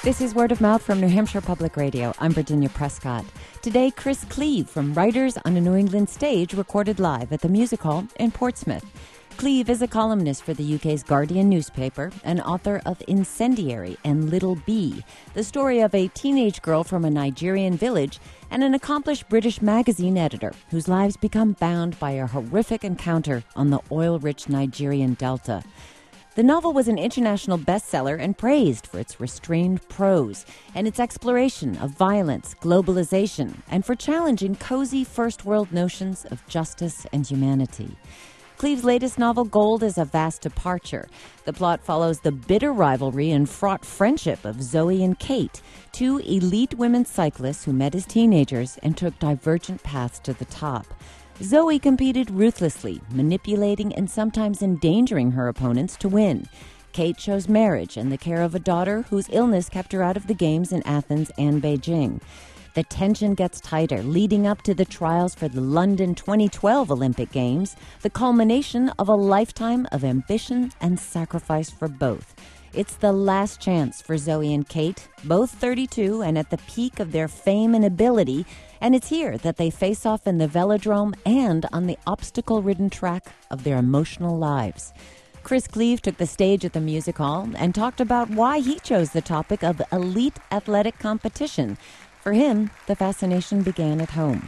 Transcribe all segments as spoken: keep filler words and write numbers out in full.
This is Word of Mouth from New Hampshire Public Radio. I'm Virginia Prescott. Today, Chris Cleave from Writers on a New England Stage recorded live at the Music Hall in Portsmouth. Cleave is a columnist for the U K's Guardian newspaper and author of Incendiary and Little Bee, the story of a teenage girl from a Nigerian village and an accomplished British magazine editor whose lives become bound by a horrific encounter on the oil-rich Nigerian delta. The novel was an international bestseller and praised for its restrained prose and its exploration of violence, globalization, and for challenging cozy first-world notions of justice and humanity. Cleave's latest novel, Gold, is a vast departure. The plot follows the bitter rivalry and fraught friendship of Zoe and Kate, two elite women cyclists who met as teenagers and took divergent paths to the top. Zoe competed ruthlessly, manipulating and sometimes endangering her opponents to win. Kate chose marriage and the care of a daughter whose illness kept her out of the games in Athens and Beijing. The tension gets tighter, leading up to the trials for the London twenty twelve Olympic Games, the culmination of a lifetime of ambition and sacrifice for both. It's the last chance for Zoe and Kate, both thirty-two and at the peak of their fame and ability, and it's here that they face off in the velodrome and on the obstacle-ridden track of their emotional lives. Chris Cleave took the stage at the Music Hall and talked about why he chose the topic of elite athletic competition. For him, the fascination began at home.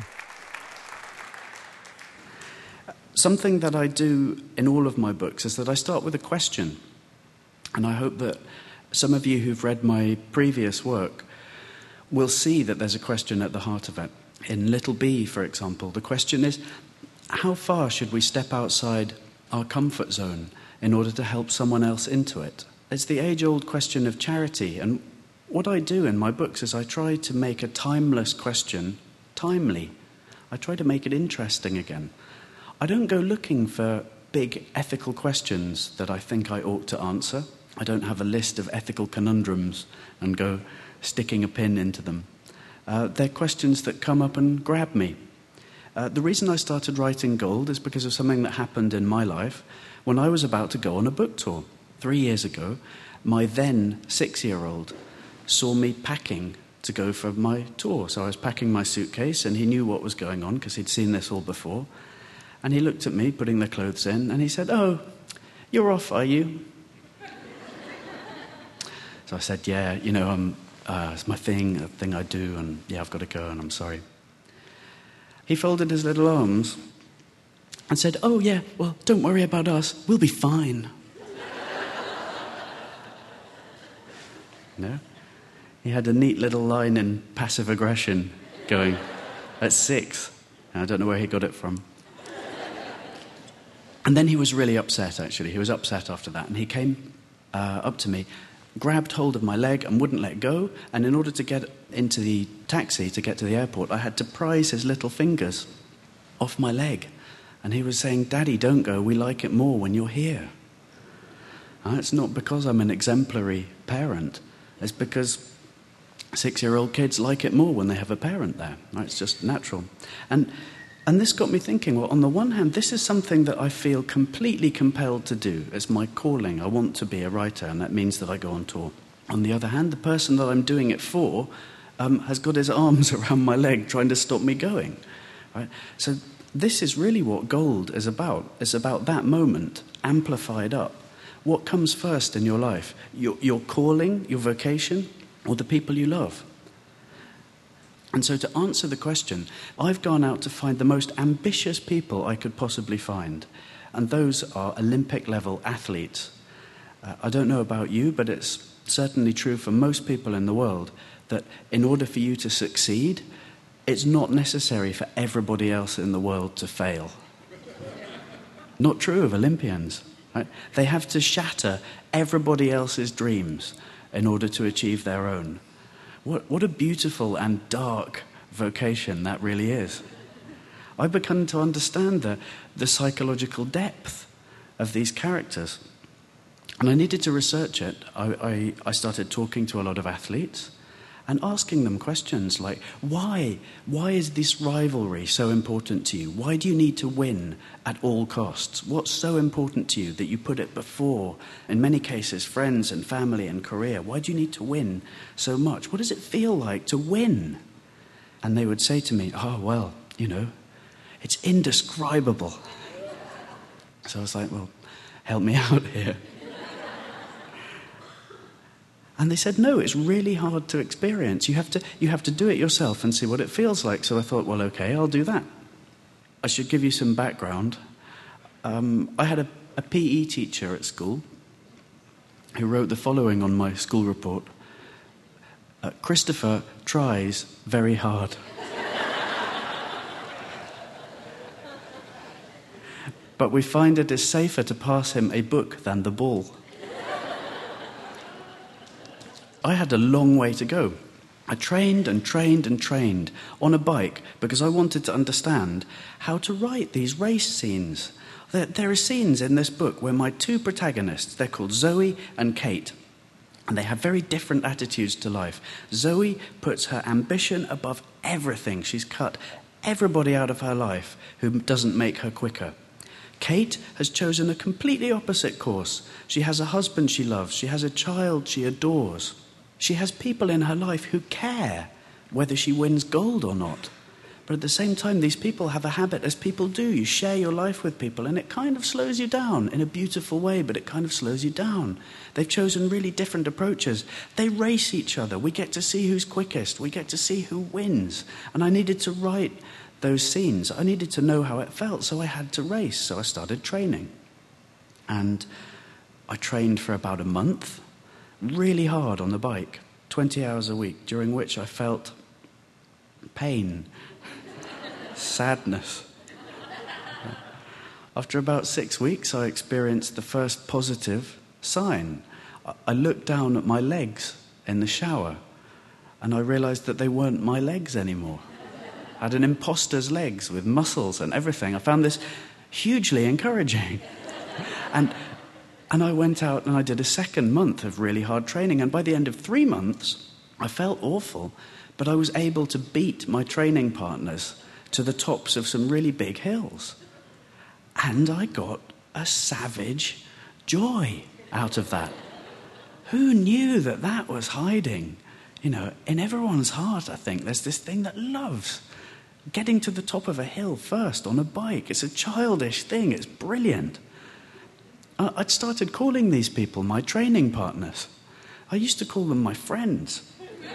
Something that I do in all of my books is that I start with a question. And I hope that some of you who've read my previous work will see that there's a question at the heart of it. In Little Bee, for example, the question is, how far should we step outside our comfort zone in order to help someone else into it? It's the age-old question of charity. And what I do in my books is I try to make a timeless question timely. I try to make it interesting again. I don't go looking for big ethical questions that I think I ought to answer. I don't have a list of ethical conundrums and go sticking a pin into them. Uh, they're questions that come up and grab me. Uh, the reason I started writing Gold is because of something that happened in my life when I was about to go on a book tour. Three years ago, my then six-year-old saw me packing to go for my tour. So I was packing my suitcase, and he knew what was going on because he'd seen this all before. And he looked at me, putting the clothes in, and he said, "Oh, you're off, are you?" So I said, "Yeah, you know, um, uh, it's my thing, a thing I do, and yeah, I've got to go, and I'm sorry." He folded his little arms and said, "Oh, yeah, well, don't worry about us. We'll be fine." No? He had a neat little line in passive aggression going at six. I don't know where he got it from. And then he was really upset, actually. He was upset after that, and he came uh, up to me, grabbed hold of my leg and wouldn't let go, and in order to get into the taxi, to get to the airport, I had to prise his little fingers off my leg. And he was saying, "Daddy, don't go, we like it more when you're here." And it's not because I'm an exemplary parent, it's because six-year-old kids like it more when they have a parent there. It's just natural. And and this got me thinking, well, on the one hand, this is something that I feel completely compelled to do. It's my calling. I want to be a writer, and that means that I go on tour. On the other hand, the person that I'm doing it for um, has got his arms around my leg trying to stop me going. Right? So this is really what Gold is about. It's about that moment, amplified up. What comes first in your life? Your, your calling, your vocation, or the people you love? And so to answer the question, I've gone out to find the most ambitious people I could possibly find. And those are Olympic-level athletes. Uh, I don't know about you, but it's certainly true for most people in the world that in order for you to succeed, it's not necessary for everybody else in the world to fail. Not true of Olympians. Right? They have to shatter everybody else's dreams in order to achieve their own. What, what a beautiful and dark vocation that really is. I've begun to understand the, the psychological depth of these characters. And I needed to research it. I, I, I started talking to a lot of athletes, and asking them questions like, why? Why is this rivalry so important to you? Why do you need to win at all costs? What's so important to you that you put it before, in many cases, friends and family and career? Why do you need to win so much? What does it feel like to win? And they would say to me, oh, well, you know, it's indescribable. So I was like, well, help me out here. And they said, no, it's really hard to experience. You have to, you have to do it yourself and see what it feels like. So I thought, well, okay, I'll do that. I should give you some background. Um, I had a, a P E teacher at school who wrote the following on my school report. Uh, Christopher tries very hard. But we find it is safer to pass him a book than the ball. I had a long way to go. I trained and trained and trained on a bike because I wanted to understand how to write these race scenes. There, there are scenes in this book where my two protagonists, they're called Zoe and Kate, and they have very different attitudes to life. Zoe puts her ambition above everything. She's cut everybody out of her life who doesn't make her quicker. Kate has chosen a completely opposite course. She has a husband she loves. She has a child she adores. She has people in her life who care whether she wins gold or not. But at the same time, these people have a habit, as people do. You share your life with people, and it kind of slows you down in a beautiful way, but it kind of slows you down. They've chosen really different approaches. They race each other. We get to see who's quickest. We get to see who wins. And I needed to write those scenes. I needed to know how it felt, so I had to race. So I started training. And I trained for about a month, really hard on the bike, twenty hours a week, during which I felt pain, sadness. After about six weeks, I experienced the first positive sign. I looked down at my legs in the shower, and I realized that they weren't my legs anymore. I had an imposter's legs with muscles and everything. I found this hugely encouraging. And And I went out and I did a second month of really hard training. And by the end of three months, I felt awful, but I was able to beat my training partners to the tops of some really big hills. And I got a savage joy out of that. Who knew that that was hiding? You know, in everyone's heart, I think, there's this thing that loves getting to the top of a hill first on a bike. It's a childish thing. It's brilliant. I'd started calling these people my training partners. I used to call them my friends.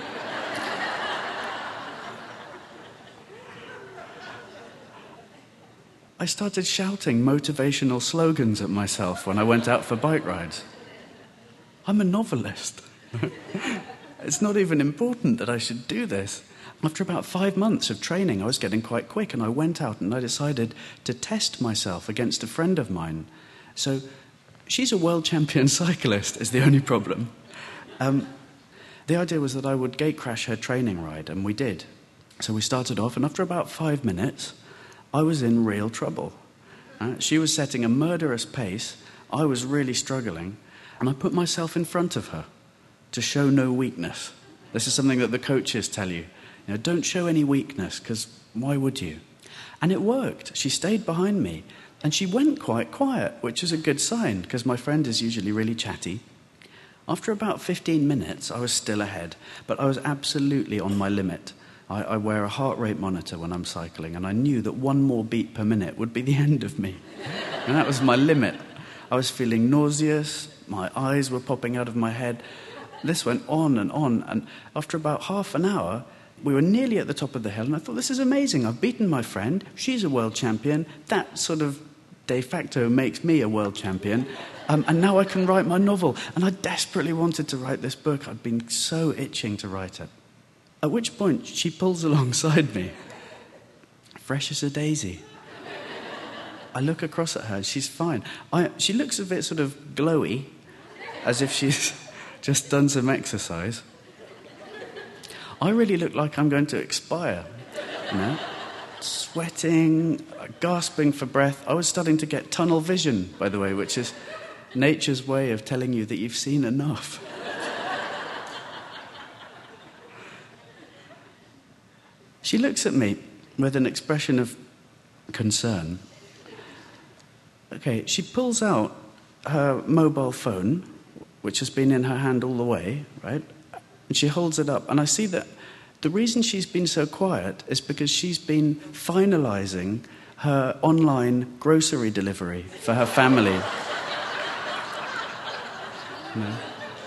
I started shouting motivational slogans at myself when I went out for bike rides. I'm a novelist. It's not even important that I should do this. After about five months of training, I was getting quite quick, and I went out and I decided to test myself against a friend of mine. So she's a world champion cyclist, is the only problem. Um, the idea was that I would gate crash her training ride, and we did. So we started off, and after about five minutes, I was in real trouble. Uh, she was setting a murderous pace. I was really struggling, and I put myself in front of her to show no weakness. This is something that the coaches tell you. You know, don't show any weakness, because why would you? And it worked. She stayed behind me. And she went quite quiet, which is a good sign, because my friend is usually really chatty. After about fifteen minutes, I was still ahead, but I was absolutely on my limit. I, I wear a heart rate monitor when I'm cycling, and I knew that one more beat per minute would be the end of me. And that was my limit. I was feeling nauseous, my eyes were popping out of my head. This went on and on, and after about half an hour, we were nearly at the top of the hill, and I thought, this is amazing. I've beaten my friend. She's a world champion. That sort of de facto makes me a world champion. Um, and now I can write my novel. And I desperately wanted to write this book. I'd been so itching to write it. At which point, she pulls alongside me, fresh as a daisy. I look across at her. She's fine. I, she looks a bit sort of glowy, as if she's just done some exercise. I really look like I'm going to expire, you know? Sweating, gasping for breath. I was starting to get tunnel vision, by the way, which is nature's way of telling you that you've seen enough. She looks at me with an expression of concern. Okay, she pulls out her mobile phone, which has been in her hand all the way, right? And she holds it up. And I see that the reason she's been so quiet is because she's been finalizing her online grocery delivery for her family. You know?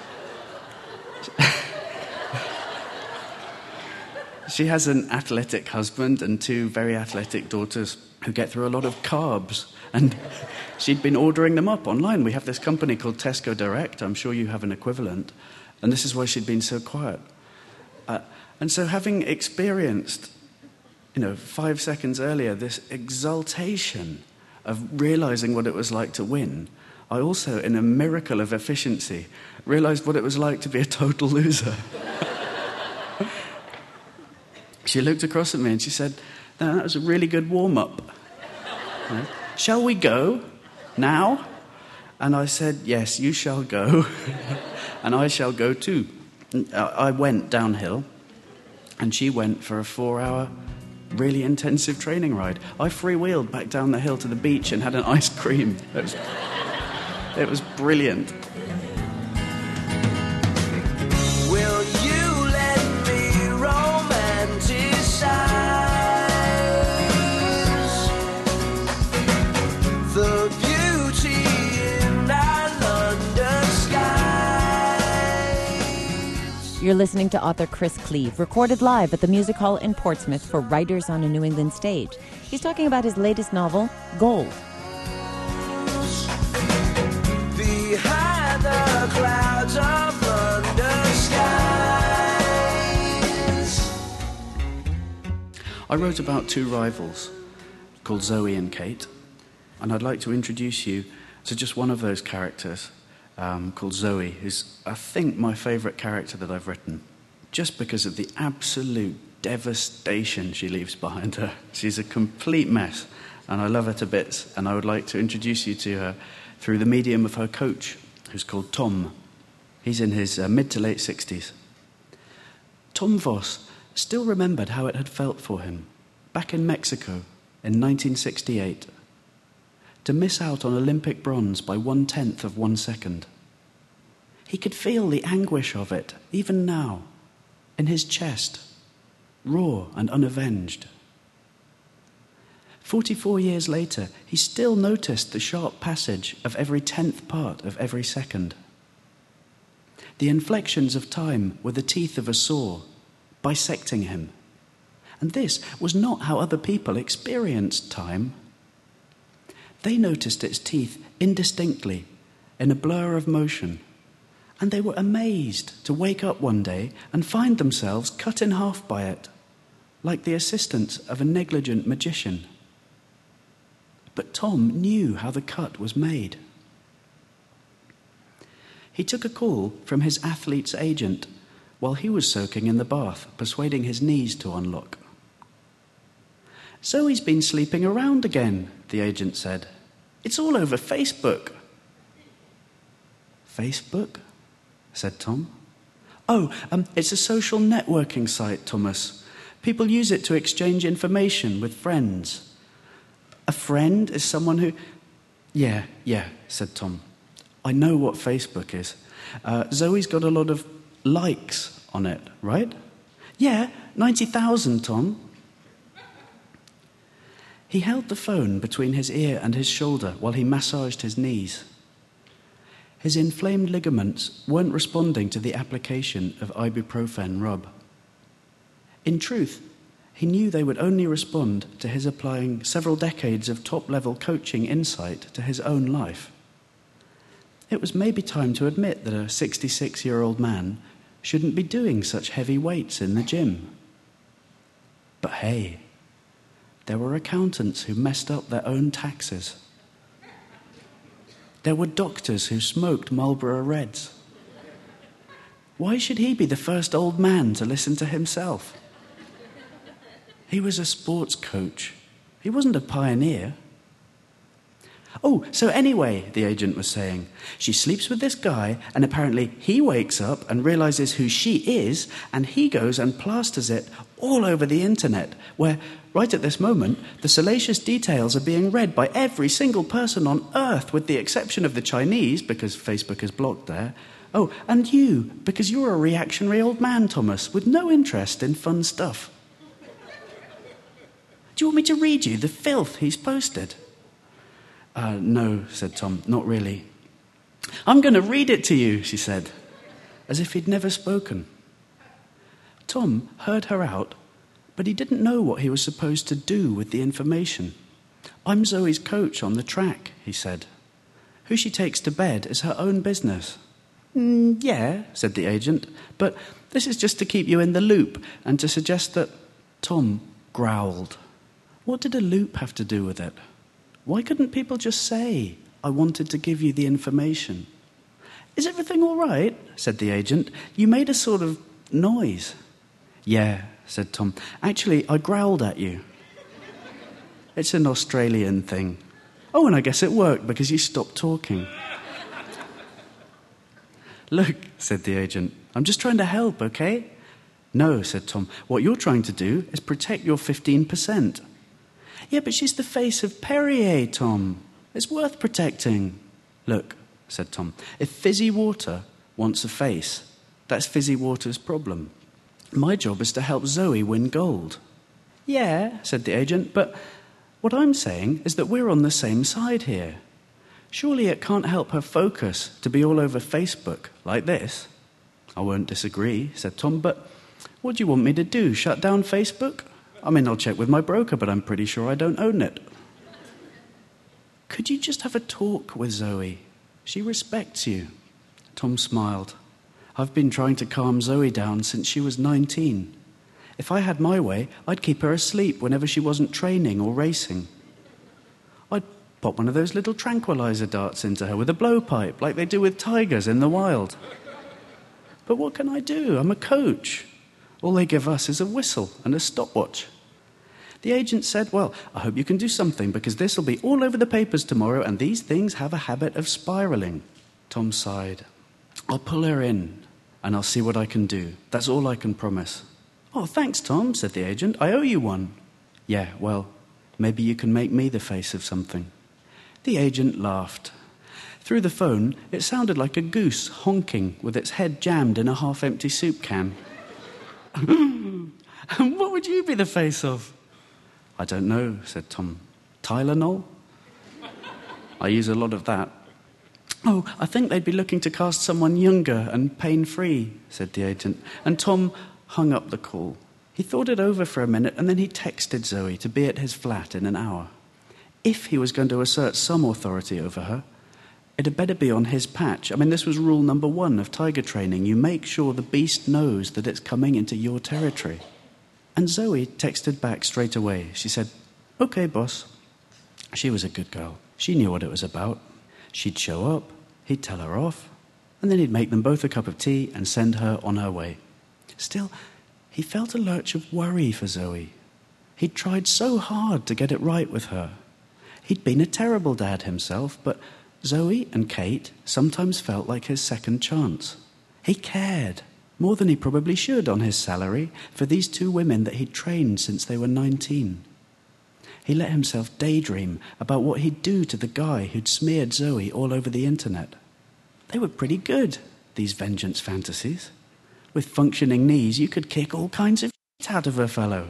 She has an athletic husband and two very athletic daughters who get through a lot of carbs. And she'd been ordering them up online. We have this company called Tesco Direct. I'm sure you have an equivalent. And this is why she'd been so quiet. Uh, and so having experienced, you know, five seconds earlier, this exaltation of realizing what it was like to win, I also, in a miracle of efficiency, realized what it was like to be a total loser. She looked across at me and she said, "No, that was a really good warm-up. You know, shall we go now?" And I said, "Yes, you shall go." And I shall go too. I went downhill and she went for a four-hour, really intensive training ride. I freewheeled back down the hill to the beach and had an ice cream. It was, it was brilliant. Will you let me romanticize the beauty in our London skies? You're listening to author Chris Cleave, recorded live at the Music Hall in Portsmouth for Writers on a New England Stage. He's talking about his latest novel, Gold. Behind the clouds of London skies. I wrote about two rivals called Zoe and Kate, and I'd like to introduce you to just one of those characters um, called Zoe, who's, I think, my favourite character that I've written, just because of the absolute devastation she leaves behind her. She's a complete mess, and I love her to bits, and I would like to introduce you to her through the medium of her coach, who's called Tom. He's in his uh, mid to late sixties. Tom Voss still remembered how it had felt for him, back in Mexico in nineteen sixty-eight, to miss out on Olympic bronze by one-tenth of one second. He could feel the anguish of it, even now, in his chest, raw and unavenged. Forty-four years later, he still noticed the sharp passage of every tenth part of every second. The inflections of time were the teeth of a saw, bisecting him. And this was not how other people experienced time. They noticed its teeth indistinctly, in a blur of motion, and they were amazed to wake up one day and find themselves cut in half by it, like the assistants of a negligent magician. But Tom knew how the cut was made. He took a call from his athlete's agent while he was soaking in the bath, persuading his knees to unlock. "Zoe's been sleeping around again," the agent said. "It's all over Facebook." "Facebook?" said Tom. "Oh, um, it's a social networking site, Thomas. People use it to exchange information with friends." "A friend is someone who..." Yeah, yeah, said Tom. "I know what Facebook is. Uh, Zoe's got a lot of likes on it, right?" "Yeah, ninety thousand, Tom." He held the phone between his ear and his shoulder while he massaged his knees. His inflamed ligaments weren't responding to the application of ibuprofen rub. In truth, he knew they would only respond to his applying several decades of top-level coaching insight to his own life. It was maybe time to admit that a sixty-six-year-old man shouldn't be doing such heavy weights in the gym. But hey, there were accountants who messed up their own taxes. There were doctors who smoked Marlboro Reds. Why should he be the first old man to listen to himself? He was a sports coach. He wasn't a pioneer. Oh, so anyway, the agent was saying, she sleeps with this guy, and apparently he wakes up and realizes who she is, and he goes and plasters it all over the internet, where, right at this moment, the salacious details are being read by every single person on Earth, with the exception of the Chinese, because Facebook is blocked there. Oh, and you, because you're a reactionary old man, Thomas, with no interest in fun stuff. Do you want me to read you the filth he's posted? Uh, no, said Tom, not really. I'm going to read it to you, she said, as if he'd never spoken. Tom heard her out, but he didn't know what he was supposed to do with the information. I'm Zoe's coach on the track, he said. Who she takes to bed is her own business. Mm, yeah, said the agent, but this is just to keep you in the loop and to suggest that... Tom growled. What did a loop have to do with it? Why couldn't people just say, I wanted to give you the information? Is everything all right? Said the agent. You made a sort of noise. Yeah, said Tom. Actually, I growled at you. It's an Australian thing. Oh, and I guess it worked because you stopped talking. Look, said the agent, I'm just trying to help, okay? No, said Tom. What you're trying to do is protect your fifteen percent. Yeah, but she's the face of Perrier, Tom. It's worth protecting. Look, said Tom, if fizzy water wants a face, that's fizzy water's problem. My job is to help Zoe win gold. Yeah, said the agent, but what I'm saying is that we're on the same side here. Surely it can't help her focus to be all over Facebook like this. I won't disagree, said Tom, but what do you want me to do, shut down Facebook? I mean, I'll check with my broker, but I'm pretty sure I don't own it. Could you just have a talk with Zoe? She respects you. Tom smiled. I've been trying to calm Zoe down since she was nineteen. If I had my way, I'd keep her asleep whenever she wasn't training or racing. I'd pop one of those little tranquilizer darts into her with a blowpipe, like they do with tigers in the wild. But what can I do? I'm a coach. All they give us is a whistle and a stopwatch. The agent said, well, I hope you can do something because this will be all over the papers tomorrow and these things have a habit of spiraling. Tom sighed. I'll pull her in and I'll see what I can do. That's all I can promise. Oh, thanks, Tom, said the agent. I owe you one. Yeah, well, maybe you can make me the face of something. The agent laughed. Through the phone, it sounded like a goose honking with its head jammed in a half-empty soup can. What would you be the face of? I don't know, said Tom. Tylenol? I use a lot of that. Oh, I think they'd be looking to cast someone younger and pain-free, said the agent. And Tom hung up the call. He thought it over for a minute and then he texted Zoe to be at his flat in an hour. If he was going to assert some authority over her, it had better be on his patch. I mean, this was rule number one of tiger training. You make sure the beast knows that it's coming into your territory. And Zoe texted back straight away. She said, okay, boss. She was a good girl. She knew what it was about. She'd show up, he'd tell her off, and then he'd make them both a cup of tea and send her on her way. Still, he felt a lurch of worry for Zoe. He'd tried so hard to get it right with her. He'd been a terrible dad himself, but Zoe and Kate sometimes felt like his second chance. He cared, more than he probably should on his salary, for these two women that he'd trained since they were nineteen. He let himself daydream about what he'd do to the guy who'd smeared Zoe all over the internet. They were pretty good, these vengeance fantasies. With functioning knees, you could kick all kinds of shit out of a fellow.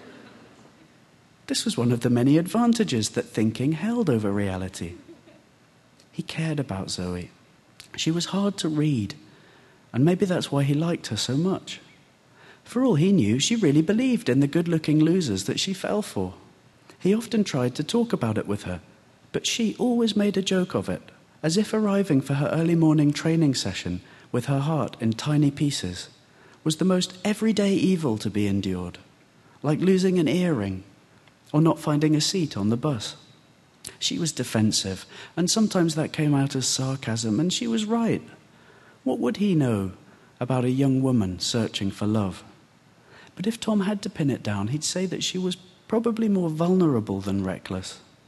This was one of the many advantages that thinking held over reality. He cared about Zoe. She was hard to read, and maybe that's why he liked her so much. For all he knew, she really believed in the good-looking losers that she fell for. He often tried to talk about it with her, but she always made a joke of it, as if arriving for her early morning training session with her heart in tiny pieces was the most everyday evil to be endured, like losing an earring or not finding a seat on the bus. She was defensive, and sometimes that came out as sarcasm, and she was right. What would he know about a young woman searching for love? But if Tom had to pin it down, he'd say that she was probably more vulnerable than reckless.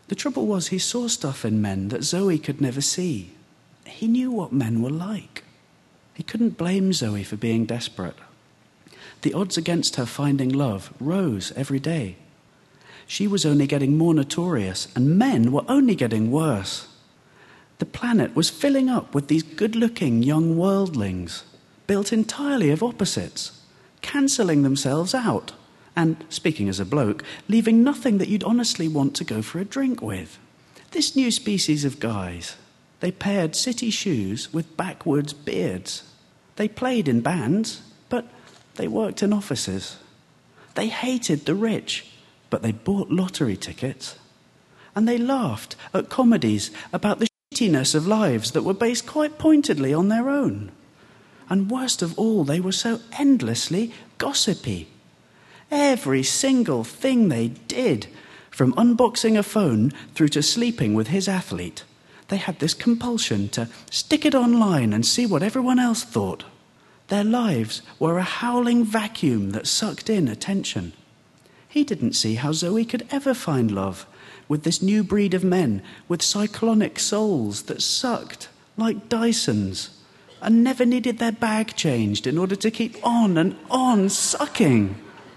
The trouble was he saw stuff in men that Zoe could never see. He knew what men were like. He couldn't blame Zoe for being desperate. The odds against her finding love rose every day. She was only getting more notorious, and men were only getting worse. The planet was filling up with these good-looking young worldlings, built entirely of opposites, cancelling themselves out, and, speaking as a bloke, leaving nothing that you'd honestly want to go for a drink with. This new species of guys, they paired city shoes with backwoods beards. They played in bands, but they worked in offices. They hated the rich, but they bought lottery tickets. And they laughed at comedies about the shittiness of lives that were based quite pointedly on their own. And worst of all, they were so endlessly gossipy. Every single thing they did, from unboxing a phone through to sleeping with his athlete, they had this compulsion to stick it online and see what everyone else thought. Their lives were a howling vacuum that sucked in attention. He didn't see how Zoe could ever find love with this new breed of men with cyclonic souls that sucked like Dysons and never needed their bag changed in order to keep on and on sucking.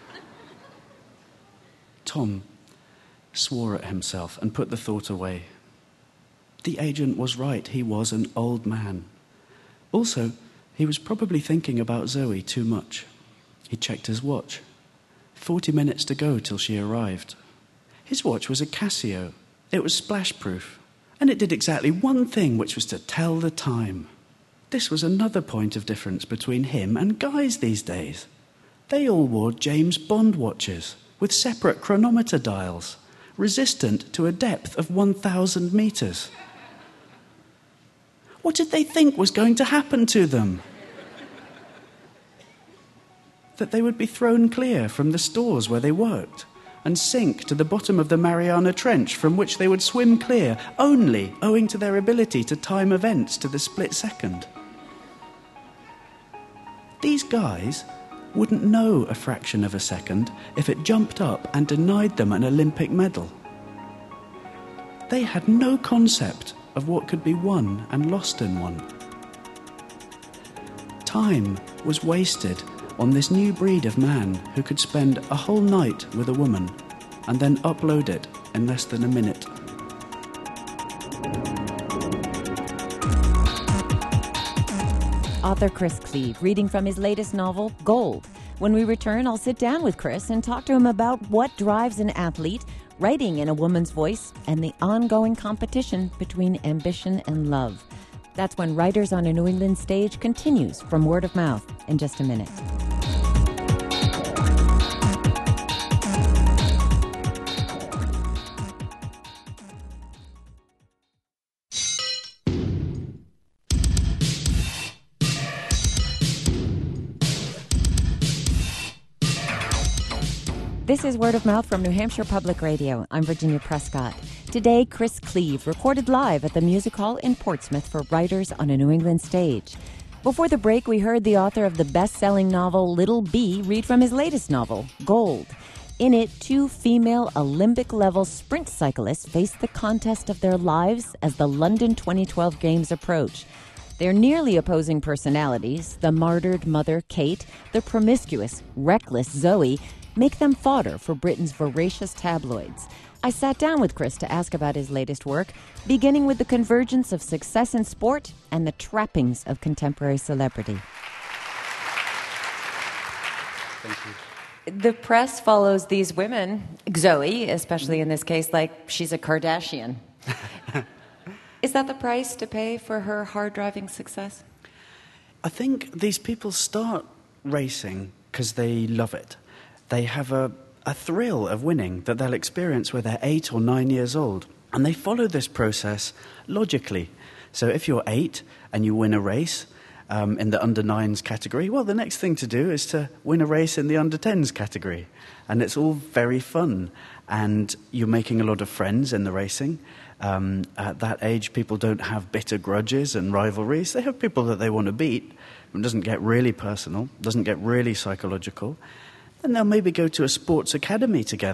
Tom swore at himself and put the thought away. The agent was right, he was an old man. Also, he was probably thinking about Zoe too much. He checked his watch. Forty minutes to go till she arrived. His watch was a Casio. It was splash-proof, and it did exactly one thing, which was to tell the time. This was another point of difference between him and guys these days. They all wore James Bond watches with separate chronometer dials, resistant to a depth of one thousand meters. What did they think was going to happen to them? That they would be thrown clear from the stores where they worked and sink to the bottom of the Mariana Trench from which they would swim clear only owing to their ability to time events to the split second. These guys wouldn't know a fraction of a second if it jumped up and denied them an Olympic medal. They had no concept of what could be won and lost in one. Time was wasted on this new breed of man who could spend a whole night with a woman and then upload it in less than a minute. Author Chris Cleave, reading from his latest novel, Gold. When we return, I'll sit down with Chris and talk to him about what drives an athlete, writing in a woman's voice, and the ongoing competition between ambition and love. That's when Writers on a New England Stage continues from word of mouth in just a minute. This is Word of Mouth from New Hampshire Public Radio. I'm Virginia Prescott. Today, Chris Cleave recorded live at the Music Hall in Portsmouth for Writers on a New England Stage. Before the break, we heard the author of the best-selling novel Little Bee read from his latest novel, Gold. In it, two female Olympic-level sprint cyclists face the contest of their lives as the London twenty twelve Games approach. Their nearly opposing personalities, the martyred mother, Kate, the promiscuous, reckless Zoe, make them fodder for Britain's voracious tabloids. I sat down with Chris to ask about his latest work, beginning with the convergence of success in sport and the trappings of contemporary celebrity. Thank you. The press follows these women, Zoe, especially in this case, like she's a Kardashian. Is that the price to pay for her hard-driving success? I think these people start racing because they love it. They have a, a thrill of winning that they'll experience when they're eight or nine years old. And they follow this process logically. So if you're eight and you win a race um, in the under nines category, well, the next thing to do is to win a race in the under tens category. And it's all very fun. And you're making a lot of friends in the racing. Um, at that age, people don't have bitter grudges and rivalries. They have people that they want to beat. It doesn't get really personal, doesn't get really psychological. And they'll maybe go to a sports academy together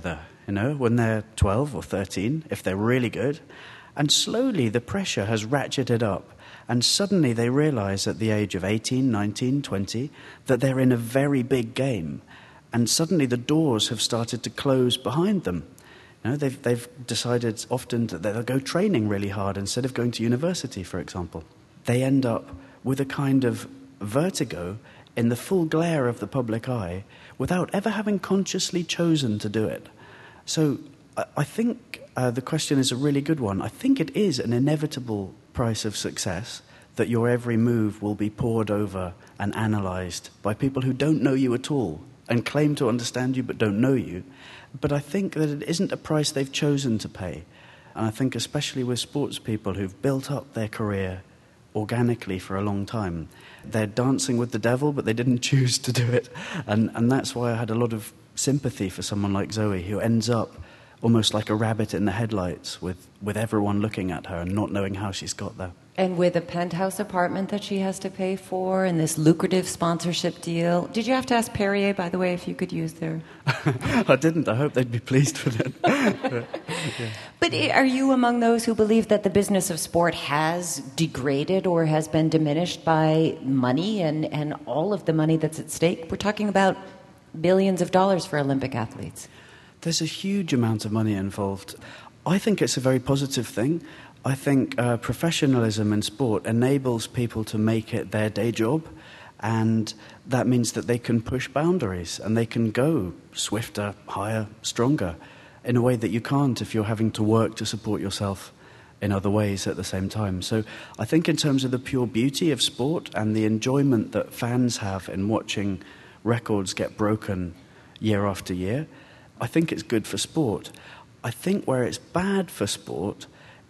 you know, when they're twelve or thirteen, if they're really good. And slowly the pressure has ratcheted up. And suddenly they realize at the age of eighteen, nineteen, twenty, that they're in a very big game. And suddenly the doors have started to close behind them. You know, they've, they've decided often that they'll go training really hard instead of going to university, for example. They end up with a kind of vertigo in the full glare of the public eye without ever having consciously chosen to do it. So I, I think uh, the question is a really good one. I think it is an inevitable price of success that your every move will be pored over and analysed by people who don't know you at all and claim to understand you but don't know you. But I think that it isn't a price they've chosen to pay. And I think especially with sports people who've built up their career organically for a long time, they're dancing with the devil, but they didn't choose to do it. And, and that's why I had a lot of sympathy for someone like Zoe, who ends up almost like a rabbit in the headlights with, with everyone looking at her and not knowing how she's got there. And with a penthouse apartment that she has to pay for and this lucrative sponsorship deal. Did you have to ask Perrier, by the way, if you could use their... I didn't. I hope they'd be pleased with it. but, yeah. but are you among those who believe that the business of sport has degraded or has been diminished by money and, and all of the money that's at stake? We're talking about billions of dollars for Olympic athletes. There's a huge amount of money involved. I think it's a very positive thing. I think uh, professionalism in sport enables people to make it their day job, and that means that they can push boundaries and they can go swifter, higher, stronger in a way that you can't if you're having to work to support yourself in other ways at the same time. So I think in terms of the pure beauty of sport and the enjoyment that fans have in watching records get broken year after year, I think it's good for sport. I think where it's bad for sport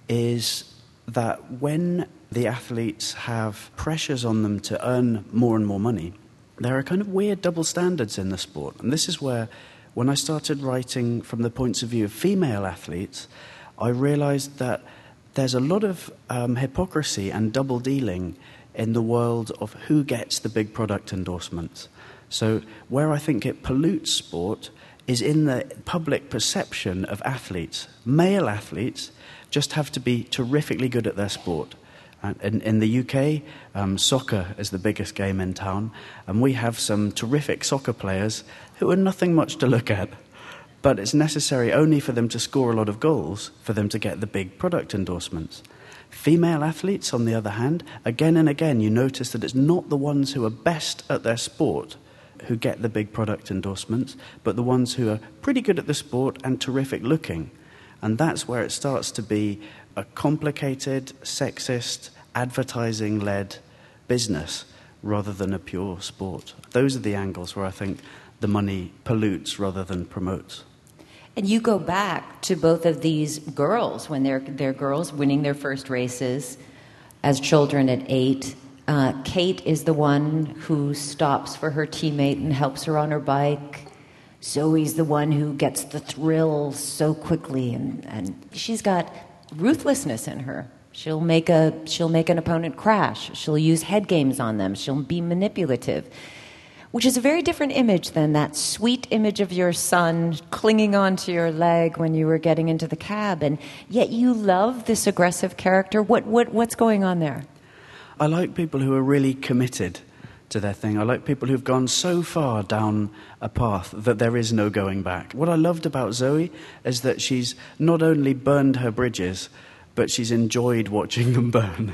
is that when the athletes have pressures on them to earn more and more money, there are kind of weird double standards in the sport. And this is where, when I started writing from the points of view of female athletes, I realized that there's a lot of um, hypocrisy and double dealing in the world of who gets the big product endorsements. So where I think it pollutes sport is in the public perception of athletes. Male athletes just have to be terrifically good at their sport. And in, in the U K, um, soccer is the biggest game in town, and we have some terrific soccer players who are nothing much to look at. But it's necessary only for them to score a lot of goals for them to get the big product endorsements. Female athletes, on the other hand, again and again, you notice that it's not the ones who are best at their sport who get the big product endorsements, but the ones who are pretty good at the sport and terrific looking. And that's where it starts to be a complicated, sexist, advertising-led business rather than a pure sport. Those are the angles where I think the money pollutes rather than promotes. And you go back to both of these girls when they're, they're girls winning their first races as children at eight. Uh, Kate is the one who stops for her teammate and helps her on her bike. Zoe's the one who gets the thrill so quickly, and, and she's got ruthlessness in her. She'll make a she'll make an opponent crash. She'll use head games on them. She'll be manipulative, which is a very different image than that sweet image of your son clinging onto your leg when you were getting into the cab. And yet you love this aggressive character. What what what's going on there? I like people who are really committed to their thing. I like people who've gone so far down a path that there is no going back. What I loved about Zoe is that she's not only burned her bridges, but she's enjoyed watching them burn.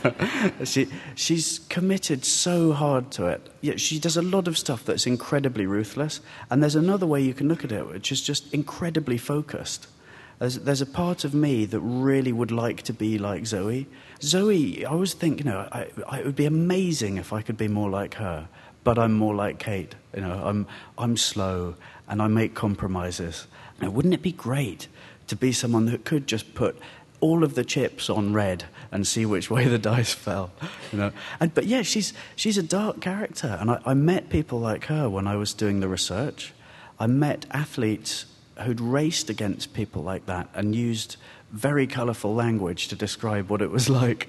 she, she's committed so hard to it. Yet she does a lot of stuff that's incredibly ruthless. And there's another way you can look at it, which is just incredibly focused. There's, there's a part of me that really would like to be like Zoe. Zoe, I always think, you know, I, I, it would be amazing if I could be more like her, but I'm more like Kate. You know, I'm, I'm slow and I make compromises. Now, wouldn't it be great to be someone that could just put all of the chips on red and see which way the dice fell? You know, and, but yeah, she's she's a dark character, and I, I met people like her when I was doing the research. I met athletes who'd raced against people like that and used very colourful language to describe what it was like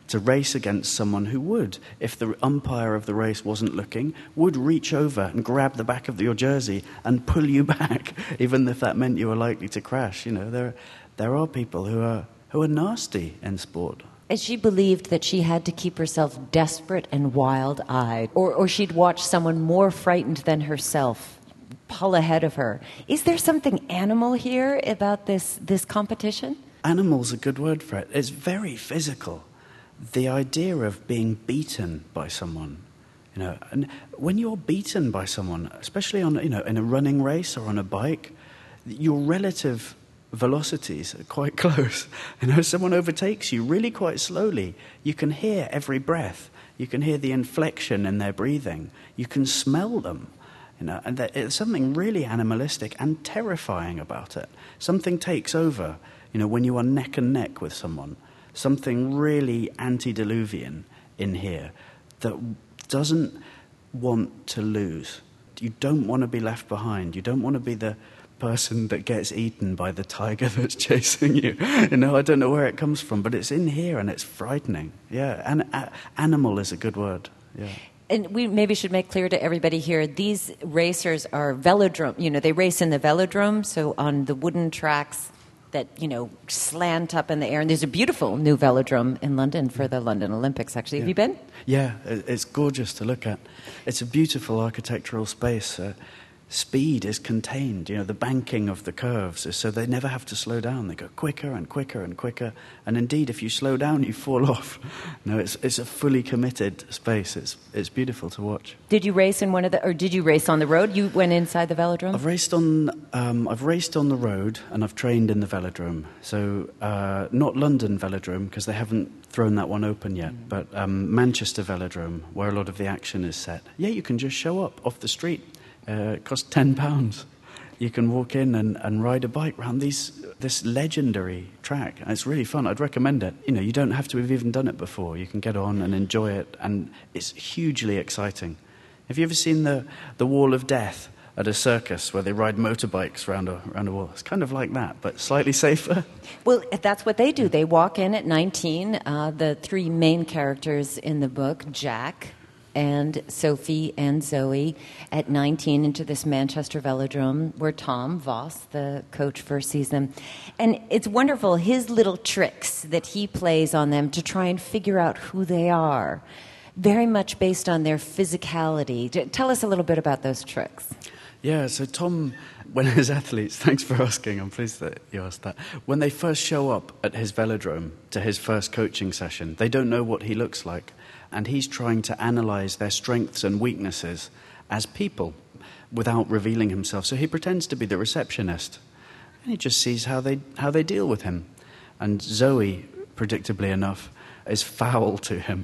to race against someone who would, if the umpire of the race wasn't looking, would reach over and grab the back of your jersey and pull you back, even if that meant you were likely to crash. You know, there, there are people who are who are nasty in sport. And she believed that she had to keep herself desperate and wild-eyed, or, or she'd watch someone more frightened than herself pull ahead of her. Is there something animal here about this, this competition? Animal's a good word for it. It's very physical. The idea of being beaten by someone, you know, and when you're beaten by someone, especially on, you know, in a running race or on a bike, your relative velocities are quite close. You know, someone overtakes you really quite slowly. You can hear every breath. You can hear the inflection in their breathing. You can smell them. You know, and there's something really animalistic and terrifying about it. Something takes over, you know, when you are neck and neck with someone. Something really antediluvian in here that doesn't want to lose. You don't want to be left behind. You don't want to be the person that gets eaten by the tiger that's chasing you. You know, I don't know where it comes from, but it's in here and it's frightening. Yeah, and uh, animal is a good word. Yeah. And we maybe should make clear to everybody here, these racers are velodrome. You know, they race in the velodrome, so on the wooden tracks that, you know, slant up in the air. And there's a beautiful new velodrome in London for the London Olympics, actually. Yeah. Have you been? Yeah, it's gorgeous to look at. It's a beautiful architectural space. Uh, speed is contained. You know, the banking of the curves is so they never have to slow down. They go quicker and quicker and quicker. And indeed, if you slow down, you fall off. No, it's it's a fully committed space. It's it's beautiful to watch. Did you race in one of the, or did you race on the road? You went inside the velodrome? I've raced on um, I've raced on the road and I've trained in the velodrome. So uh, not London Velodrome because they haven't thrown that one open yet, mm. but um, Manchester Velodrome, where a lot of the action is set. Yeah, you can just show up off the street. Uh, it costs ten pounds. You can walk in and, and ride a bike around these this legendary track. And it's really fun. I'd recommend it. You know, you don't have to have even done it before. You can get on and enjoy it, and it's hugely exciting. Have you ever seen the, the Wall of Death at a circus where they ride motorbikes around a, around a wall? It's kind of like that, but slightly safer. Well, that's what they do. They walk in at nineteen. Uh, the three main characters in the book, Jack and Sophie and Zoe, at nineteen into this Manchester Velodrome where Tom Voss, the coach, first sees them. And it's wonderful, his little tricks that he plays on them to try and figure out who they are, very much based on their physicality. Tell us a little bit about those tricks. Yeah, so Tom, when his athletes, thanks for asking, I'm pleased that you asked that. When they first show up at his velodrome to his first coaching session, they don't know what he looks like. And he's trying to analyze their strengths and weaknesses as people without revealing himself. So he pretends to be the receptionist. And he just sees how they how they deal with him. And Zoe, predictably enough, is foul to him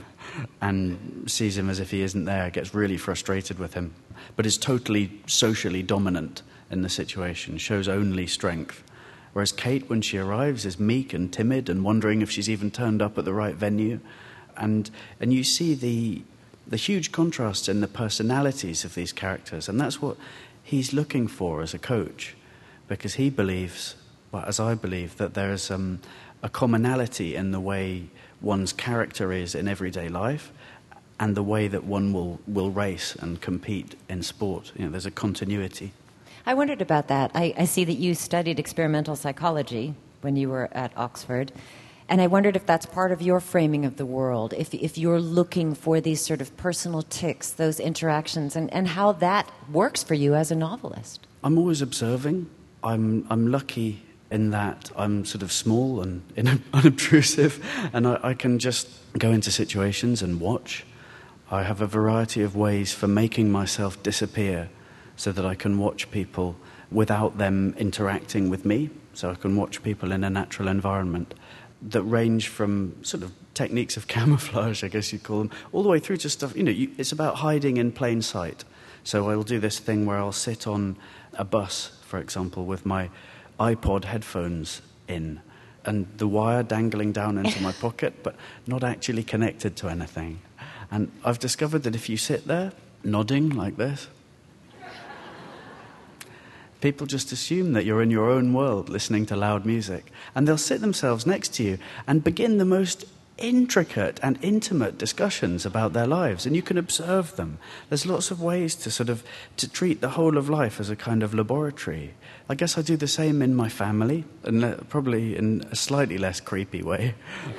and sees him as if he isn't there, gets really frustrated with him, but is totally socially dominant in the situation, shows only strength. Whereas Kate, when she arrives, is meek and timid and wondering if she's even turned up at the right venue. And and you see the the huge contrasts in the personalities of these characters, and that's what he's looking for as a coach, because he believes, well, as I believe, that there is um, a commonality in the way one's character is in everyday life, and the way that one will will race and compete in sport. You know, there's a continuity. I wondered about that. I, I see that you studied experimental psychology when you were at Oxford. And I wondered if that's part of your framing of the world, if if you're looking for these sort of personal tics, those interactions, and, and how that works for you as a novelist. I'm always observing. I'm I'm lucky in that I'm sort of small and unobtrusive, and I, I can just go into situations and watch. I have a variety of ways for making myself disappear so that I can watch people without them interacting with me, so I can watch people in a natural environment that range from sort of techniques of camouflage, I guess you'd call them, all the way through to stuff, you know, you, it's about hiding in plain sight. So I'll do this thing where I'll sit on a bus, for example, with my iPod headphones in, and the wire dangling down into my pocket, but not actually connected to anything. And I've discovered that if you sit there, nodding like this, people just assume that you're in your own world listening to loud music. And they'll sit themselves next to you and begin the most intricate and intimate discussions about their lives, and you can observe them. There's lots of ways to sort of to treat the whole of life as a kind of laboratory. I guess I do the same in my family, and le- probably in a slightly less creepy way.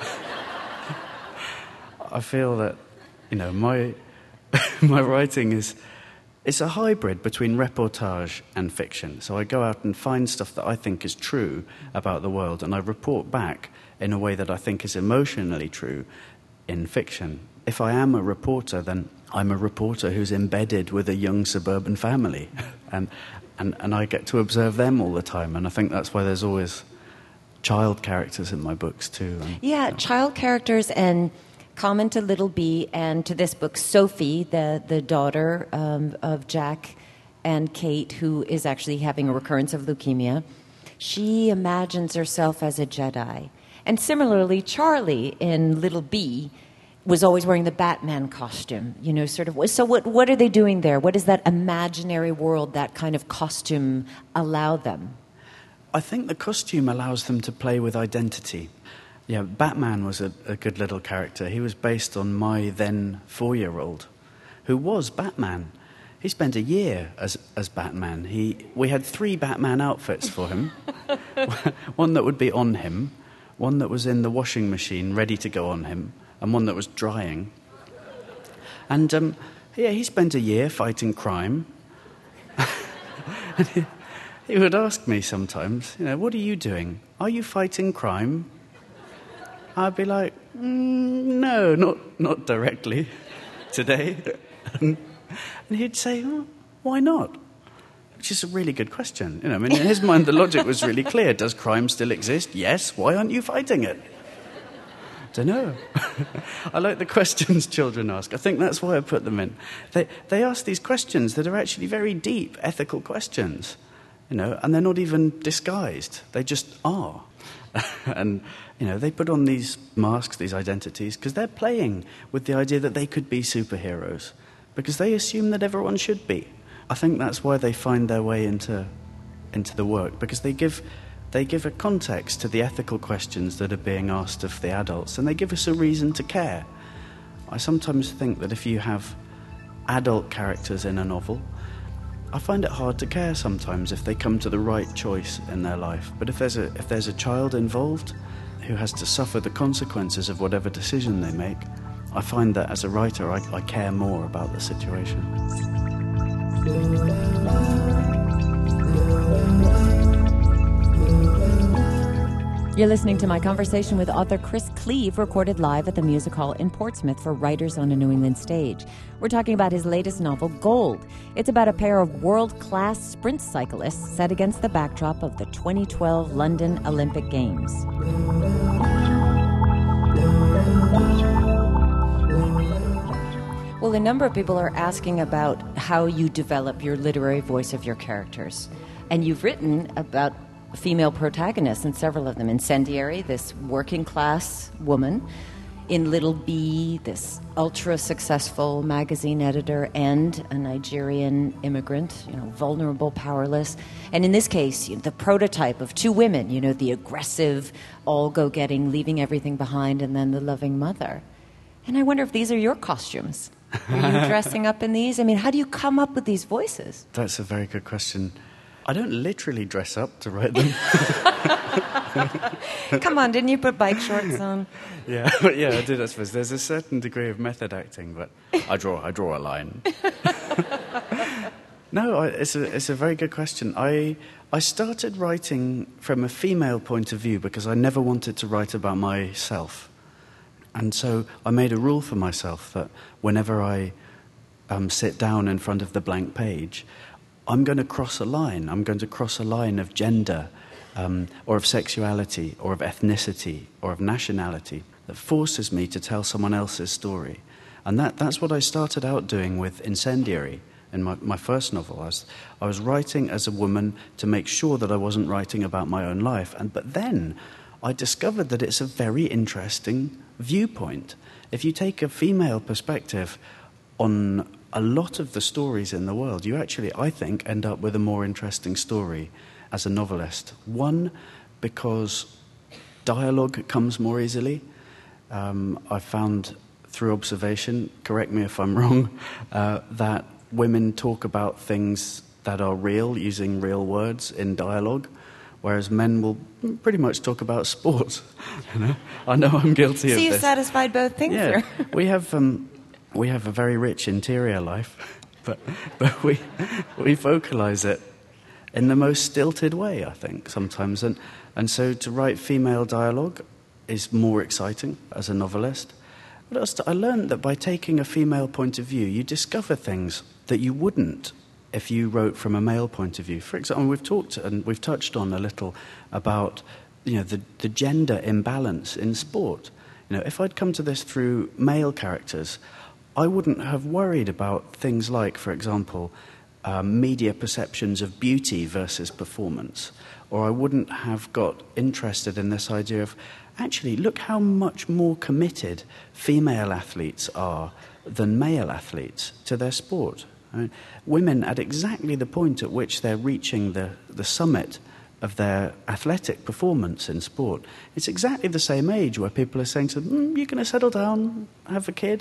I feel that, you know, my my writing is it's a hybrid between reportage and fiction. So I go out and find stuff that I think is true about the world, and I report back in a way that I think is emotionally true in fiction. If I am a reporter, then I'm a reporter who's embedded with a young suburban family, and, and, and I get to observe them all the time, and I think that's why there's always child characters in my books too. And, yeah, you know. Child characters, and common to Little Bee and to this book, Sophie, the, the daughter um, of Jack and Kate, who is actually having a recurrence of leukemia. She imagines herself as a Jedi. And similarly, Charlie in Little Bee was always wearing the Batman costume, you know, sort of. So what what are they doing there? What does that imaginary world, that kind of costume, allow them? I think the costume allows them to play with identity. Yeah, Batman was a, a good little character. He was based on my then four-year-old, who was Batman. He spent a year as as Batman. He we had three Batman outfits for him. One that would be on him, one that was in the washing machine ready to go on him, and one that was drying. And um, yeah, he spent a year fighting crime. he, he would ask me sometimes, you know, what are you doing? Are you fighting crime? I'd be like, mm, no, not not directly today. and, and he'd say, oh, why not? Which is a really good question. You know, I mean, in his mind, the logic was really clear. Does crime still exist? Yes. Why aren't you fighting it? Don't know. I like the questions children ask. I think that's why I put them in. They they ask these questions that are actually very deep ethical questions, you know, and they're not even disguised. They just are. And, you know, they put on these masks, these identities, because they're playing with the idea that they could be superheroes, because they assume that everyone should be. I think that's why they find their way into into the work, because they give they give a context to the ethical questions that are being asked of the adults, and they give us a reason to care. I sometimes think that if you have adult characters in a novel, I find it hard to care sometimes if they come to the right choice in their life. But if there's a if there's a child involved who has to suffer the consequences of whatever decision they make, I find that as a writer I, I care more about the situation. You're listening to my conversation with author Chris Cleave, recorded live at the Music Hall in Portsmouth for Writers on a New England Stage. We're talking about his latest novel, Gold. It's about a pair of world-class sprint cyclists set against the backdrop of the twenty twelve London Olympic Games. Well, a number of people are asking about how you develop your literary voice of your characters. And you've written about female protagonists in several of them. Incendiary, this working-class woman. In Little Bee, this ultra-successful magazine editor and a Nigerian immigrant, you know, vulnerable, powerless. And in this case, you know, the prototype of two women, you know, the aggressive, all-go-getting, leaving everything behind, and then the loving mother. And I wonder if these are your costumes. Are you dressing up in these? I mean, how do you come up with these voices? That's a very good question. I don't literally dress up to write them. Come on, didn't you put bike shorts on? Yeah, but yeah, I did, I suppose. There's a certain degree of method acting, but I draw I draw a line. No, I, it's a it's a very good question. I I started writing from a female point of view because I never wanted to write about myself. And so I made a rule for myself that whenever I um, sit down in front of the blank page, I'm going to cross a line. I'm going to cross a line of gender, um, or of sexuality, or of ethnicity, or of nationality that forces me to tell someone else's story. And that, that's what I started out doing with Incendiary in my, my first novel. I was, I was writing as a woman to make sure that I wasn't writing about my own life. And but then I discovered that it's a very interesting viewpoint. If you take a female perspective on a lot of the stories in the world, you actually, I think, end up with a more interesting story as a novelist. One, because dialogue comes more easily. Um, I found through observation, correct me if I'm wrong, uh, that women talk about things that are real using real words in dialogue, whereas men will pretty much talk about sport. You know? I know I'm guilty so of you this. satisfied both things Yeah, there. we have um, we have a very rich interior life, but but we we vocalize it in the most stilted way, I think, sometimes, and and so to write female dialogue is more exciting as a novelist. But also, I learned that by taking a female point of view, you discover things that you wouldn't if you wrote from a male point of view. For example, we've talked and we've touched on a little about, you know, the, the gender imbalance in sport. You know, if I'd come to this through male characters, I wouldn't have worried about things like, for example, um, media perceptions of beauty versus performance, or I wouldn't have got interested in this idea of, actually, look how much more committed female athletes are than male athletes to their sport. I mean, women, at exactly the point at which they're reaching the, the summit of their athletic performance in sport, it's exactly the same age where people are saying to them, mm, you're going to settle down, have a kid?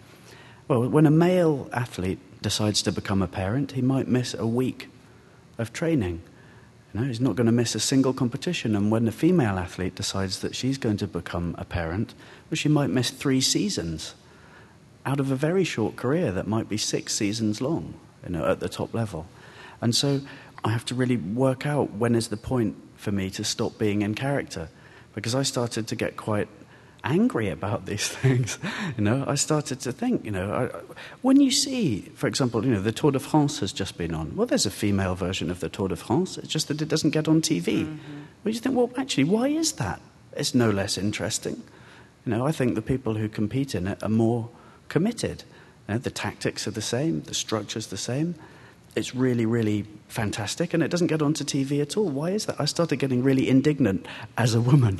Well, when a male athlete decides to become a parent, he might miss a week of training. You know, he's not going to miss a single competition. And when a female athlete decides that she's going to become a parent, well, she might miss three seasons out of a very short career that might be six seasons long, you know, at the top level. And so I have to really work out when is the point for me to stop being in character, because I started to get quite angry about these things. You know, I started to think, you know, I, when you see, for example, you know, the Tour de France has just been on. Well, there's a female version of the Tour de France. It's just that it doesn't get on T V. Mm-hmm. Well, you think, well, actually, why is that? It's no less interesting. You know, I think the people who compete in it are more committed. You know, the tactics are the same, the structure's the same. It's really, really fantastic, and it doesn't get onto T V at all. Why is that? I started getting really indignant as a woman.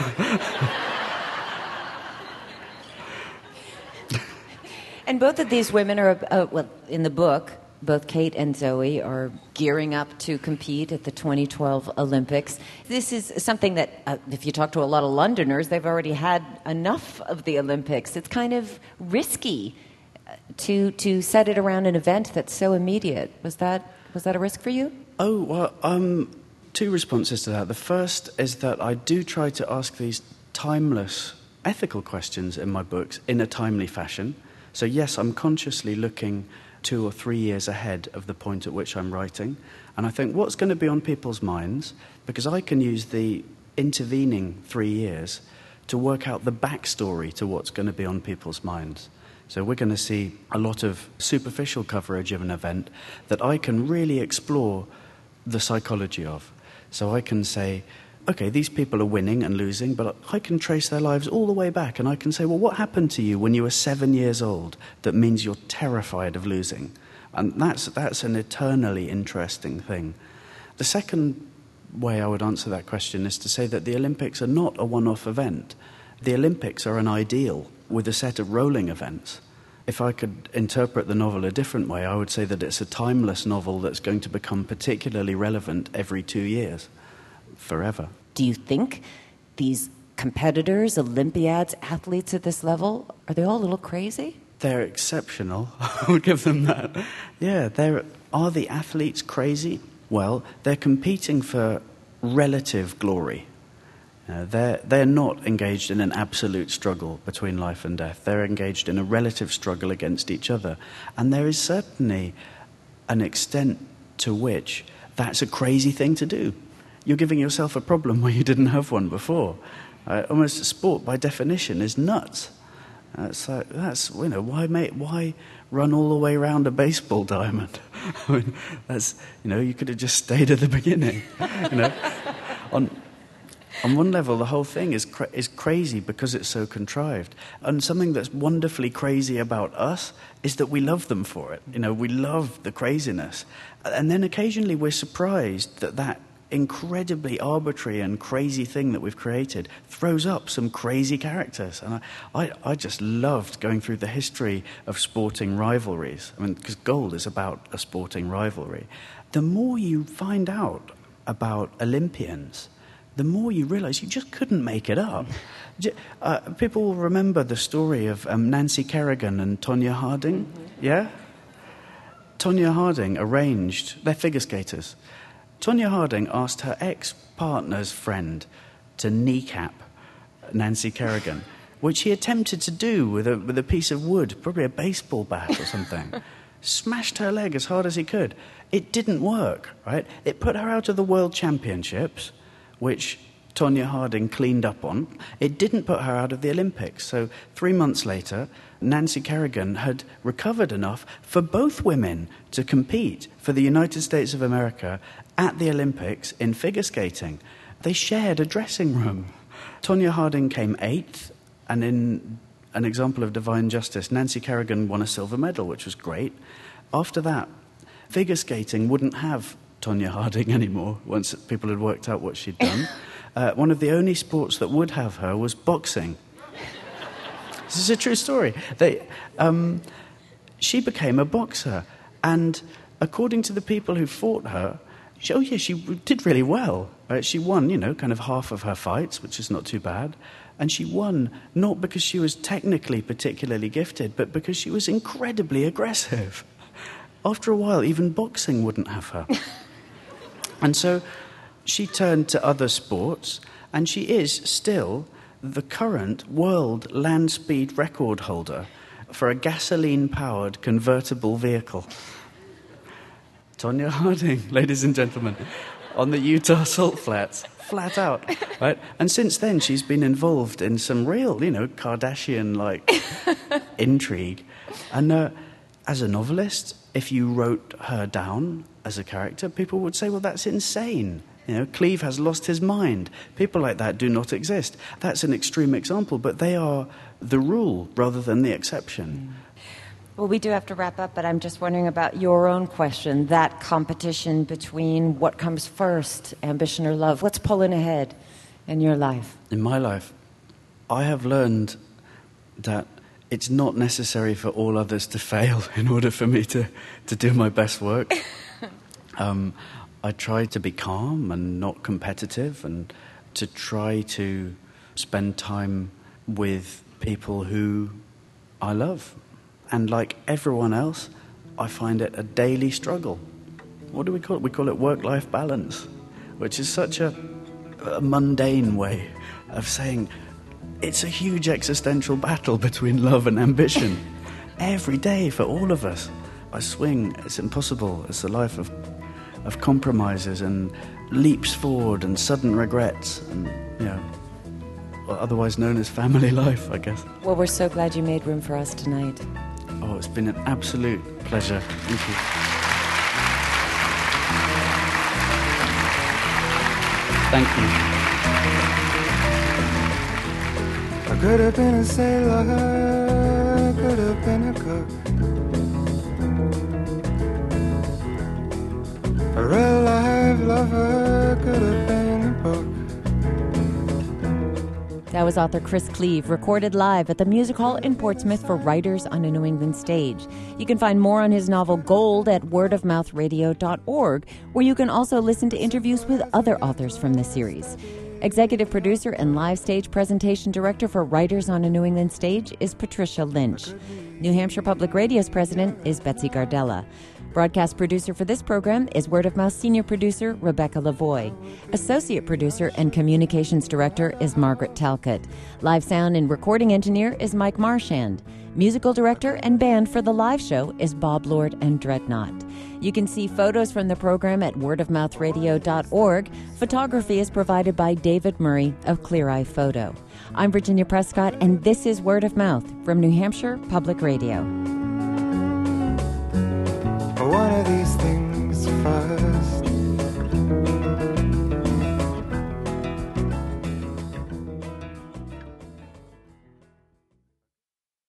And both of these women are, uh, well, in the book, both Kate and Zoe are gearing up to compete at the twenty twelve Olympics. This is something that, uh, if you talk to a lot of Londoners, they've already had enough of the Olympics. It's kind of risky to to set it around an event that's so immediate. Was that was that a risk for you? Oh, well, um, two responses to that. The first is that I do try to ask these timeless ethical questions in my books in a timely fashion. So yes, I'm consciously looking two or three years ahead of the point at which I'm writing. And I think what's going to be on people's minds, because I can use the intervening three years to work out the backstory to what's going to be on people's minds. So we're going to see a lot of superficial coverage of an event that I can really explore the psychology of. So I can say, okay, these people are winning and losing, but I can trace their lives all the way back, and I can say, well, what happened to you when you were seven years old that means you're terrified of losing? And that's that's an eternally interesting thing. The second way I would answer that question is to say that the Olympics are not a one-off event. The Olympics are an ideal with a set of rolling events. If I could interpret the novel a different way, I would say that it's a timeless novel that's going to become particularly relevant every two years. Forever. Do you think these competitors, Olympiads, athletes at this level, are they all a little crazy? They're exceptional. I would give them that. Yeah, they're, are the athletes crazy? Well, they're competing for relative glory. Uh, they're, they're not engaged in an absolute struggle between life and death. They're engaged in a relative struggle against each other. And there is certainly an extent to which that's a crazy thing to do. You're giving yourself a problem where you didn't have one before. Uh, almost sport, by definition, is nuts. Uh, so that's, you know, why mate, why run all the way around a baseball diamond? I mean, that's, you know, you could have just stayed at the beginning. You know, on on one level, the whole thing is cra- is crazy because it's so contrived. And something that's wonderfully crazy about us is that we love them for it. You know, we love the craziness, and then occasionally we're surprised that that incredibly arbitrary and crazy thing that we've created throws up some crazy characters. And I, I, I just loved going through the history of sporting rivalries. I mean, because Gold is about a sporting rivalry. The more you find out about Olympians, the more you realize you just couldn't make it up. Uh, people will remember the story of um, Nancy Kerrigan and Tonya Harding. Mm-hmm. Yeah? Tonya Harding arranged, they're figure skaters. Tonya Harding asked her ex-partner's friend to kneecap Nancy Kerrigan, which he attempted to do with a, with a piece of wood, probably a baseball bat or something. Smashed her leg as hard as he could. It didn't work, right? It put her out of the World Championships, which Tonya Harding cleaned up on. It didn't put her out of the Olympics. So three months later, Nancy Kerrigan had recovered enough for both women to compete for the United States of America at the Olympics in figure skating. They shared a dressing room. Tonya Harding came eighth, and in an example of divine justice, Nancy Kerrigan won a silver medal, which was great. After that, figure skating wouldn't have Tonya Harding anymore once people had worked out what she'd done. Uh, one of the only sports that would have her was boxing. This is a true story. They, um, she became a boxer, and according to the people who fought her, she, oh yeah, she did really well. Right? She won, you know, kind of half of her fights, which is not too bad. And she won not because she was technically particularly gifted, but because she was incredibly aggressive. After a while, even boxing wouldn't have her. And so she turned to other sports, and she is still the current world land speed record holder for a gasoline-powered convertible vehicle. Tonya Harding, ladies and gentlemen, on the Utah Salt Flats, flat out, right? And since then, she's been involved in some real, you know, Kardashian-like intrigue. And uh, as a novelist, if you wrote her down as a character, people would say, well, that's insane. You know, Cleve has lost his mind. People like that do not exist. That's an extreme example, but they are the rule rather than the exception. Well, we do have to wrap up, but I'm just wondering about your own question, that competition between what comes first, ambition or love. What's pulling ahead in your life? In my life, I have learned that it's not necessary for all others to fail in order for me to, to do my best work. um, I try to be calm and not competitive, and to try to spend time with people who I love. And like everyone else, I find it a daily struggle. What do we call it? We call it work-life balance, which is such a, a mundane way of saying it's a huge existential battle between love and ambition. Every day for all of us. I swing, it's impossible. It's a life of, of compromises and leaps forward and sudden regrets and, you know, otherwise known as family life, I guess. Well, we're so glad you made room for us tonight. Oh, it's been an absolute pleasure. Thank you. Thank you. I could have been a sailor, could have been a cook, a real life lover, could have been a book. That was author Chris Cleve, recorded live at the Music Hall in Portsmouth for Writers on a New England Stage. You can find more on his novel Gold at word of mouth radio dot org, where you can also listen to interviews with other authors from the series. Executive producer and live stage presentation director for Writers on a New England Stage is Patricia Lynch. New Hampshire Public Radio's president is Betsy Gardella. Broadcast producer for this program is Word of Mouth senior producer Rebecca Lavoie. Associate producer and communications director is Margaret Talcott. Live sound and recording engineer is Mike Marshand. Musical director and band for the live show is Bob Lord and Dreadnought. You can see photos from the program at word of mouth radio dot org. Photography is provided by David Murray of Clear Eye Photo. I'm Virginia Prescott, and this is Word of Mouth from New Hampshire Public Radio. One of these things first.